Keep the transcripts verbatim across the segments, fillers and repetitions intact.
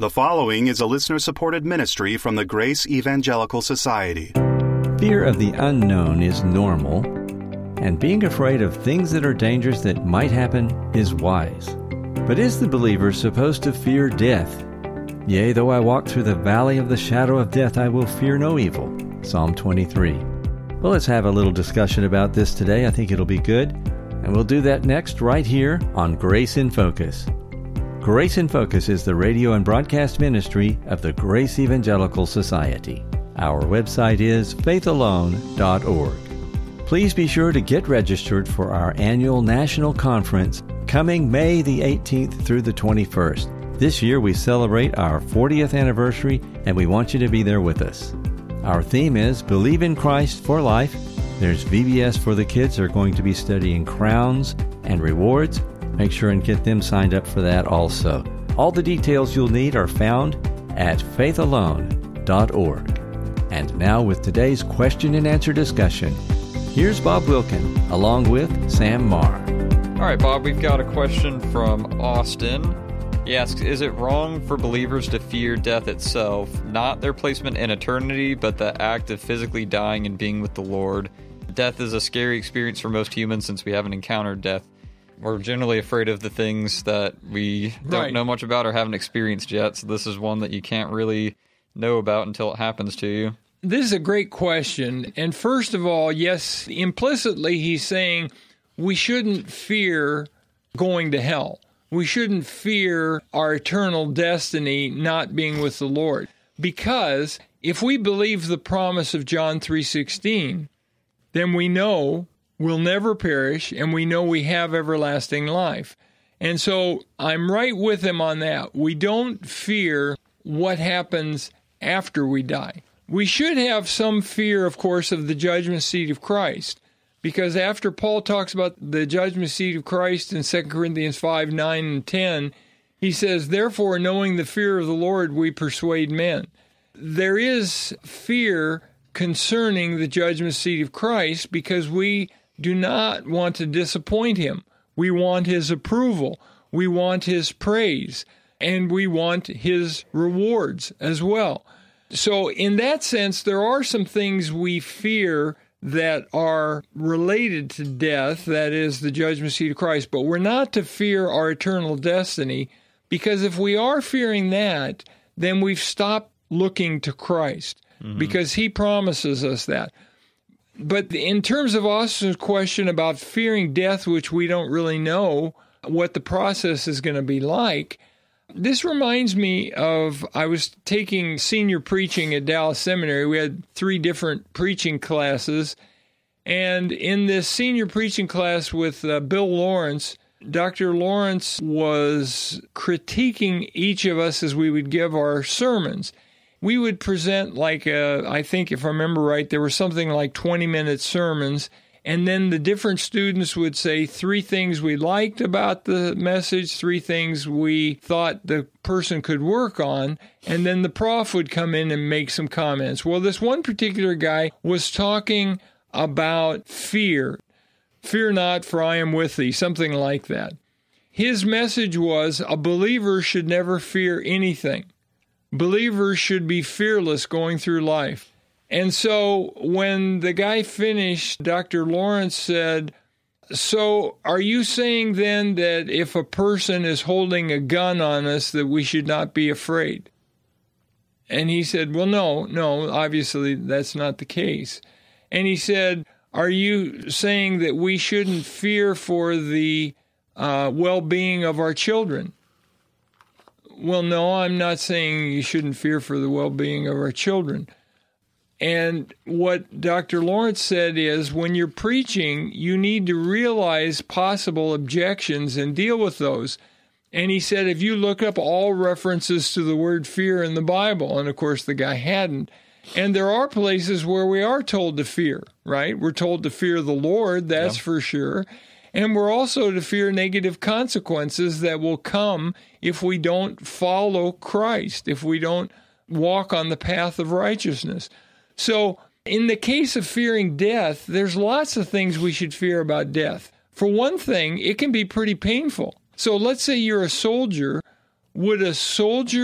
The following is a listener-supported ministry from the Grace Evangelical Society. Fear of the unknown is normal, and being afraid of things that are dangerous that might happen is wise. But is the believer supposed to fear death? Yea, though I walk through the valley of the shadow of death, I will fear no evil. Psalm twenty-three. Well, let's have a little discussion about this today. I think it'll be good. And we'll do that next right here on Grace in Focus. Grace in Focus is the radio and broadcast ministry of the Grace Evangelical Society. Our website is faith alone dot org. Please be sure to get registered for our annual national conference coming May the eighteenth through the twenty-first. This year we celebrate our fortieth anniversary, and we want you to be there with us. Our theme is Believe in Christ for Life. There's V B S for the kids. They're going to be studying crowns and rewards. Make sure and get them signed up for that also. All the details you'll need are found at faith alone dot org. And now with today's question and answer discussion, here's Bob Wilkin along with Sam Marr. All right, Bob, we've got a question from Austin. He asks, is it wrong for believers to fear death itself, not their placement in eternity, but the act of physically dying and being with the Lord? Death is a scary experience for most humans since we haven't encountered death. We're generally afraid of the things that we don't Right. know much about or haven't experienced yet, so this is one that you can't really know about until it happens to you. This is a great question. And first of all, yes, implicitly he's saying we shouldn't fear going to hell. We shouldn't fear our eternal destiny not being with the Lord. Because if we believe the promise of John three sixteen, then we know we'll never perish, and we know we have everlasting life. And so I'm right with him on that. We don't fear what happens after we die. We should have some fear, of course, of the judgment seat of Christ, because after Paul talks about the judgment seat of Christ in Second Corinthians five, nine, and ten, he says, therefore, knowing the fear of the Lord, we persuade men. There is fear concerning the judgment seat of Christ because we do not want to disappoint him. We want his approval. We want his praise. And we want his rewards as well. So in that sense, there are some things we fear that are related to death, that is the judgment seat of Christ. But we're not to fear our eternal destiny, because if we are fearing that, then we've stopped looking to Christ, mm-hmm. because he promises us that. But in terms of Austin's question about fearing death, which we don't really know what the process is going to be like, this reminds me of, I was taking senior preaching at Dallas Seminary. We had three different preaching classes. And in this senior preaching class with uh, Bill Lawrence, Doctor Lawrence was critiquing each of us as we would give our sermons. We would present like, a, I think if I remember right, there were something like twenty-minute sermons, and then the different students would say three things we liked about the message, three things we thought the person could work on, and then the prof would come in and make some comments. Well, this one particular guy was talking about fear. Fear not, for I am with thee, something like that. His message was a believer should never fear anything. Believers should be fearless going through life. And so when the guy finished, Doctor Lawrence said, so are you saying then that if a person is holding a gun on us that we should not be afraid? And he said, well, no, no, obviously that's not the case. And he said, are you saying that we shouldn't fear for the uh, well-being of our children? Well, no, I'm not saying you shouldn't fear for the well-being of our children. And what Doctor Lawrence said is when you're preaching, you need to realize possible objections and deal with those. And he said, if you look up all references to the word fear in the Bible, and of course the guy hadn't, and there are places where we are told to fear, right? We're told to fear the Lord, that's yeah. for sure. And we're also to fear negative consequences that will come if we don't follow Christ, if we don't walk on the path of righteousness. So in the case of fearing death, there's lots of things we should fear about death. For one thing, it can be pretty painful. So let's say you're a soldier. Would a soldier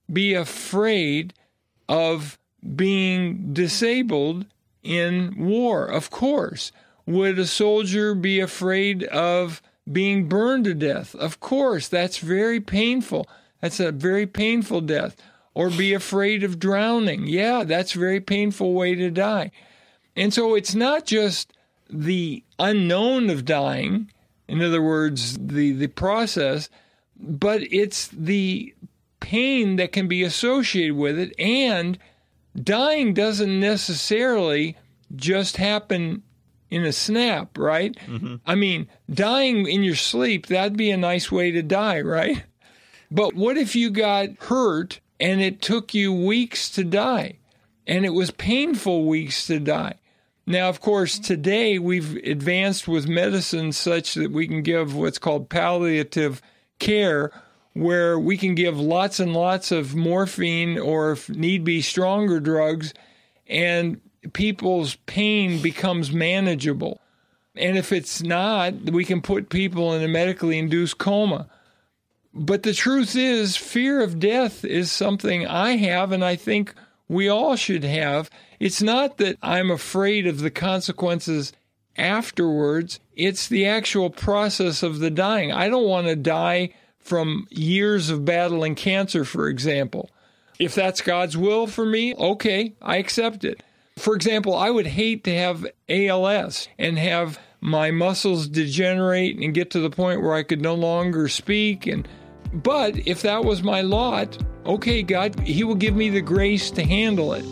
be afraid of being disabled in war? Of course. Would a soldier be afraid of being burned to death? Of course. That's very painful. That's a very painful death. Or be afraid of drowning. Yeah, that's a very painful way to die. And so it's not just the unknown of dying, in other words, the, the process, but it's the pain that can be associated with it. And dying doesn't necessarily just happen in a snap, right? Mm-hmm. I mean, dying in your sleep, that'd be a nice way to die, right? But what if you got hurt and it took you weeks to die, and it was painful weeks to die? Now, of course, today we've advanced with medicine such that we can give what's called palliative care, where we can give lots and lots of morphine or, if need be, stronger drugs, and people's pain becomes manageable. And if it's not, we can put people in a medically induced coma. But the truth is, fear of death is something I have, and I think we all should have. It's not that I'm afraid of the consequences afterwards. It's the actual process of the dying. I don't want to die from years of battling cancer, for example. If that's God's will for me, okay, I accept it. For example, I would hate to have A L S and have my muscles degenerate and get to the point where I could no longer speak. And but if that was my lot, okay, God, He will give me the grace to handle it.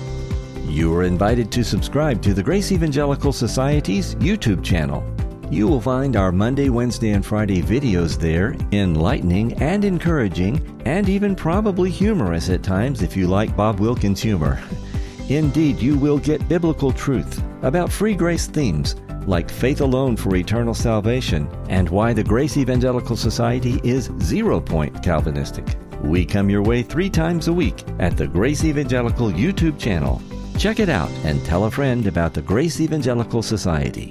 You are invited to subscribe to the Grace Evangelical Society's YouTube channel. You will find our Monday, Wednesday, and Friday videos there, enlightening and encouraging, and even probably humorous at times if you like Bob Wilkins humor. Indeed, you will get biblical truth about free grace themes like faith alone for eternal salvation and why the Grace Evangelical Society is zero-point Calvinistic. We come your way three times a week at the Grace Evangelical YouTube channel. Check it out and tell a friend about the Grace Evangelical Society.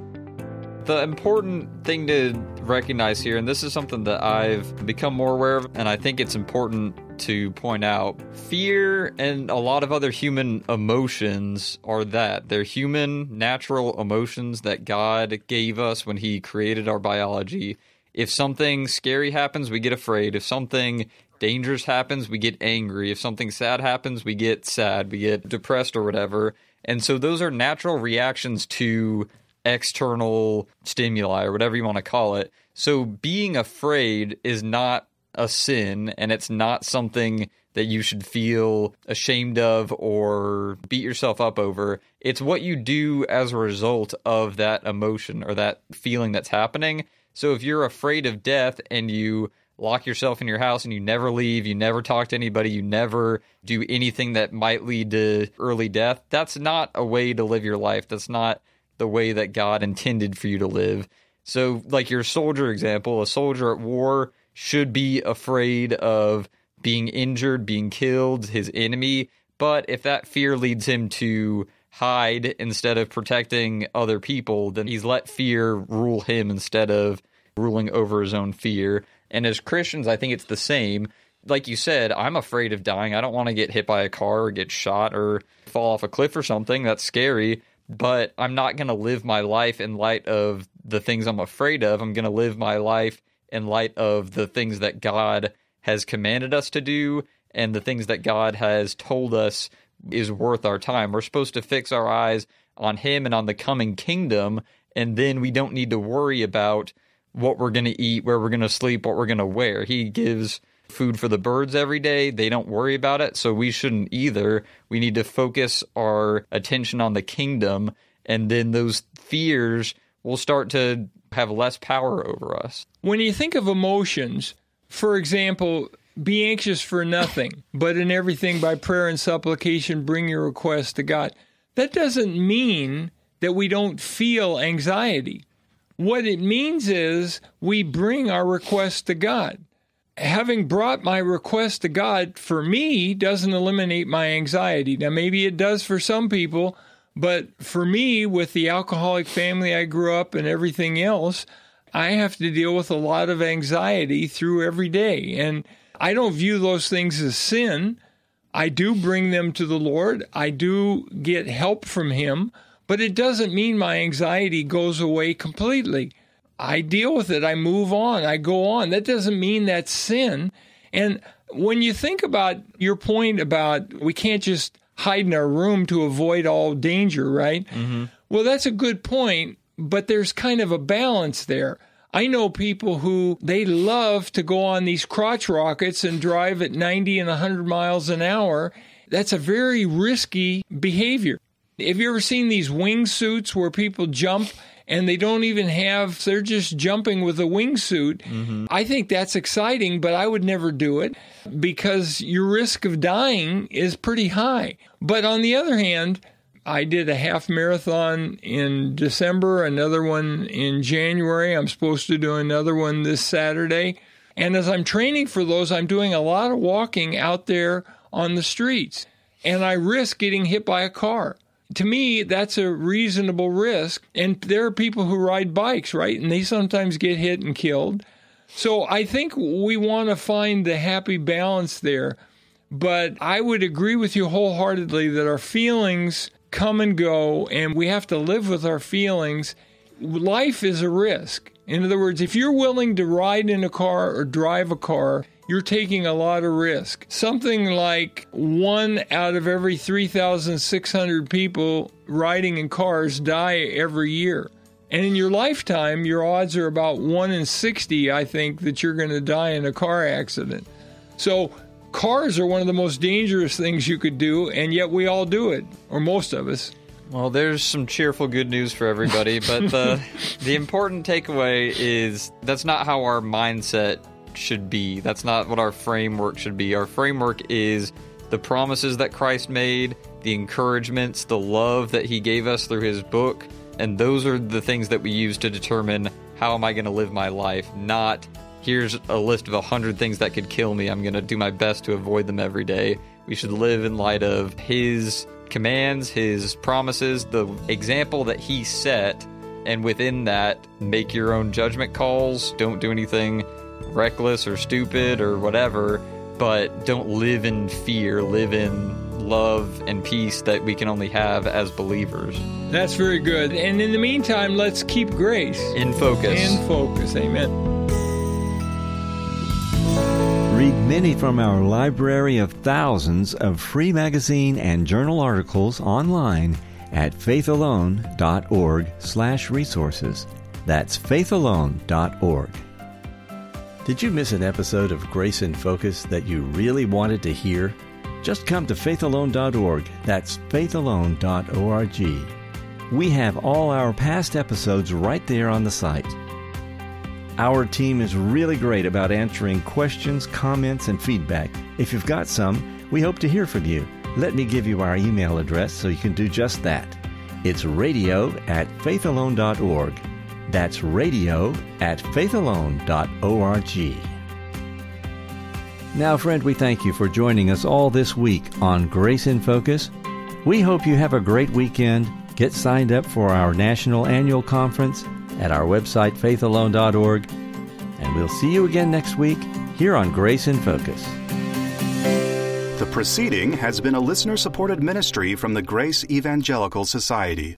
The important thing to recognize here, and this is something that I've become more aware of, and I think it's important to point out, fear and a lot of other human emotions are that. They're human, natural emotions that God gave us when He created our biology. If something scary happens, we get afraid. If something dangerous happens, we get angry. If something sad happens, we get sad. We get depressed or whatever. And so those are natural reactions to external stimuli or whatever you want to call it. So being afraid is not a sin, and it's not something that you should feel ashamed of or beat yourself up over. It's what you do as a result of that emotion or that feeling that's happening. So if you're afraid of death and you lock yourself in your house and you never leave, you never talk to anybody, you never do anything that might lead to early death, that's not a way to live your life. That's not the way that God intended for you to live. So like your soldier example, a soldier at war should be afraid of being injured, being killed, his enemy. But if that fear leads him to hide instead of protecting other people, then he's let fear rule him instead of ruling over his own fear. And as Christians, I think it's the same. Like you said, I'm afraid of dying. I don't want to get hit by a car or get shot or fall off a cliff or something. That's scary. But I'm not going to live my life in light of the things I'm afraid of. I'm going to live my life in light of the things that God has commanded us to do and the things that God has told us is worth our time. We're supposed to fix our eyes on Him and on the coming kingdom, and then we don't need to worry about what we're going to eat, where we're going to sleep, what we're going to wear. He gives food for the birds every day. They don't worry about it, so we shouldn't either. We need to focus our attention on the kingdom, and then those fears will start to have less power over us. When you think of emotions, for example, be anxious for nothing, but in everything by prayer and supplication, bring your requests to God. That doesn't mean that we don't feel anxiety. What it means is we bring our requests to God. Having brought my request to God, for me, doesn't eliminate my anxiety. Now, maybe it does for some people, but for me, with the alcoholic family I grew up and everything else, I have to deal with a lot of anxiety through every day. And I don't view those things as sin. I do bring them to the Lord. I do get help from Him, but it doesn't mean my anxiety goes away completely. I deal with it. I move on. I go on. That doesn't mean that's sin. And when you think about your point about we can't just hide in our room to avoid all danger, right? Mm-hmm. Well, that's a good point, but there's kind of a balance there. I know people who, they love to go on these crotch rockets and drive at ninety and one hundred miles an hour. That's a very risky behavior. Have you ever seen these wingsuits where people jump and they don't even have, they're just jumping with a wingsuit? Mm-hmm. I think that's exciting, but I would never do it because your risk of dying is pretty high. But on the other hand, I did a half marathon in December, another one in January. I'm supposed to do another one this Saturday. And as I'm training for those, I'm doing a lot of walking out there on the streets. And I risk getting hit by a car. To me, that's a reasonable risk. And there are people who ride bikes, right? And they sometimes get hit and killed. So I think we want to find the happy balance there. But I would agree with you wholeheartedly that our feelings come and go, and we have to live with our feelings. Life is a risk. In other words, if you're willing to ride in a car or drive a car, you're taking a lot of risk. Something like one out of every three thousand six hundred people riding in cars die every year. And in your lifetime, your odds are about one in sixty, I think, that you're going to die in a car accident. So cars are one of the most dangerous things you could do, and yet we all do it, or most of us. Well, there's some cheerful good news for everybody, but the the important takeaway is that's not how our mindset should be. That's not what our framework should be. Our framework is the promises that Christ made, the encouragements, the love that He gave us through His book, and those are the things that we use to determine how am I going to live my life, not here's a list of a hundred things that could kill me. I'm going to do my best to avoid them every day. We should live in light of His commands, His promises, the example that He set, and within that, make your own judgment calls. Don't do anything reckless or stupid or whatever, but don't live in fear. Live in love and peace that we can only have as believers. That's very good. And in the meantime, let's keep grace in focus. In focus. Amen. Read many from our library of thousands of free magazine and journal articles online at faithalone.org slash resources. That's faithalone dot org. Did you miss an episode of Grace in Focus that you really wanted to hear? Just come to faithalone dot org. That's faithalone dot org. We have all our past episodes right there on the site. Our team is really great about answering questions, comments, and feedback. If you've got some, we hope to hear from you. Let me give you our email address so you can do just that. It's radio at faithalone dot org. That's radio at faithalone dot org. Now, friend, we thank you for joining us all this week on Grace in Focus. We hope you have a great weekend. Get signed up for our National Annual Conference at our website, faithalone dot org. And we'll see you again next week here on Grace in Focus. The proceeding has been a listener-supported ministry from the Grace Evangelical Society.